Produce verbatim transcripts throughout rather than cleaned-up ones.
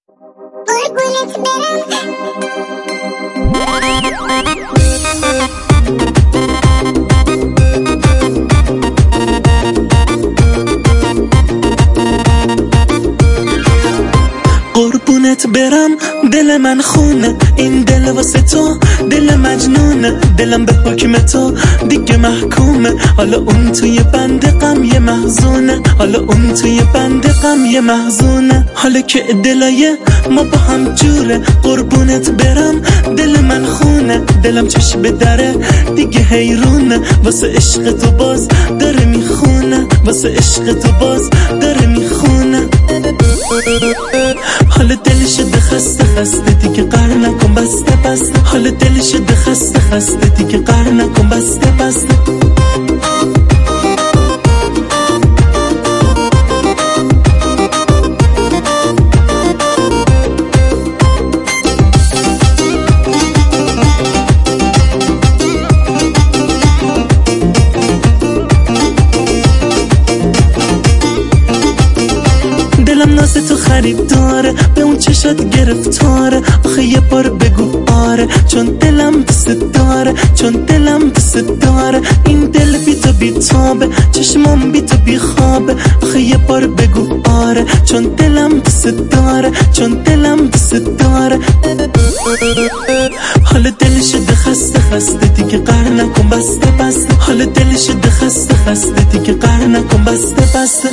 قربونت برم قربونت برم دل من خونه، این دل واسه تو دل مجنونه، دلم به حکم تو دیگه محکومه، حالا اون توی بند غم یه محزونه، حالا اون توی بند غم یه محزونه، حالا که دلای ما با هم جوره. قربونت برم دل من خونه، دلم چشم به دره دیگه حیرونه، واسه عشق تو باز داره میخونه، واسه عشق تو باز داره میخونه. حالا دل شده خسته خسته دیگه قهر نکن بسته بسته، حالا دل شده خسته خسته دیگه قهر نکن بسته بسته. دلم ناز تو خریداره، به اون چشات گرفتاره، آخه یه بار بگو آره، چون دلم دوست داره، چون دلم دوست داره. این دل بی تو بی تابه، چشمام بی تو بی خوابه، آخه یه بار بگو آره، چون دلم دوست داره، چون دلم دوست داره. حالا دل شده خسته خسته دیگه قهر نکن بسته بسته، حالا دل شده خسته خسته دیگه قهر نکن بسته بسته.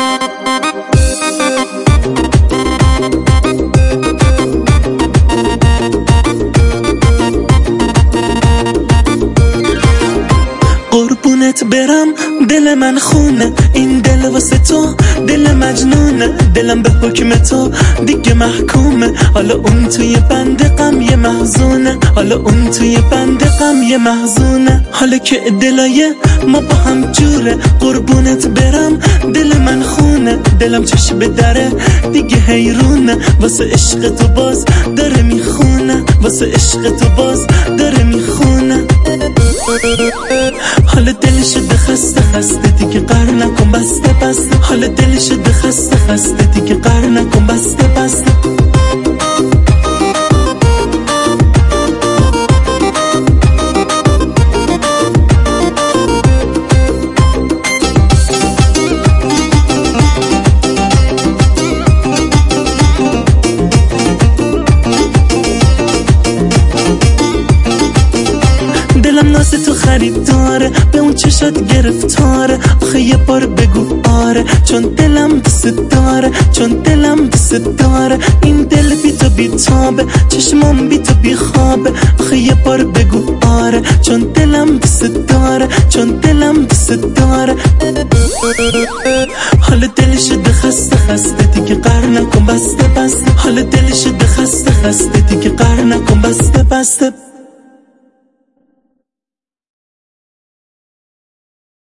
قربونت برم دل من خونه، این دل واسه تو دل مجنونه، دلم به حکم تو دیگه محکومه، حالا اون توی بند غم یه محزونه، حالا اون توی بند غم یه محزونه، حالا که دلای ما با هم جوره. قربونت برم دل من خونه، دلم چشم به دره دیگه حیرونه، واسه عشق تو باز داره میخونه، واسه عشق تو باز داره میخونه. حالا دل شده خسته خسته دیگه قهر نکن بسته بسته، حالا دل شده خسته خسته دیگه قهر نکن بسته بسته. دلم ناز تو خریداره، به اون چشات گرفتاره، آخه یه بار بگو آره، چون دلم دوست داره، چون دلم دوست داره. این دل بی تو بی تابه، چشمام بی تو بی خوابه، آخه یه بار بگو آره، چون دلم دوست داره، چون دلم دوست داره. حالا دل شده خسته خسته دیگه قهر نکن بسته بسته، حالا دل شده خسته خسته دیگه قهر نکن بسته بسته.